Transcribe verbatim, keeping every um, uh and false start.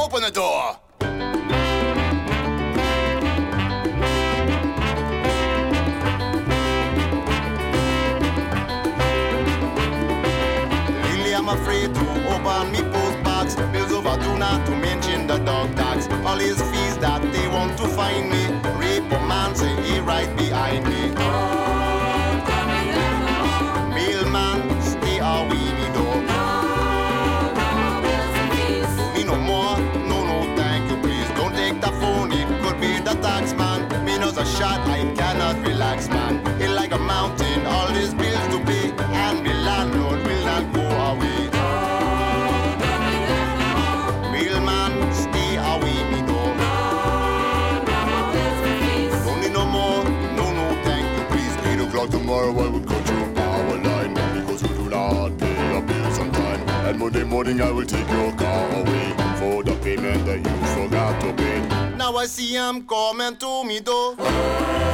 Open the door. Really, I'm afraid to open me post box. Bills overdue, not to mention the dog tax. All his fees that they want to find me. Rape a man, say he right behind me. Mailman, stay away me door. Don't me no more, no, no, thank you, please. Don't take the phone, it could be the tax man. Me knows a shot, I cannot relax, man. It like a mountain, all these bills to pay. And me landlord will not go away. Mailman, stay away me door. Don't need no more, no, no, thank you, please. Eight o'clock tomorrow, I will cut your power line. Because you do not pay your bills on time. And Monday morning, I will take your car away for the payment that you forgot to pay. Now I see him coming to me door.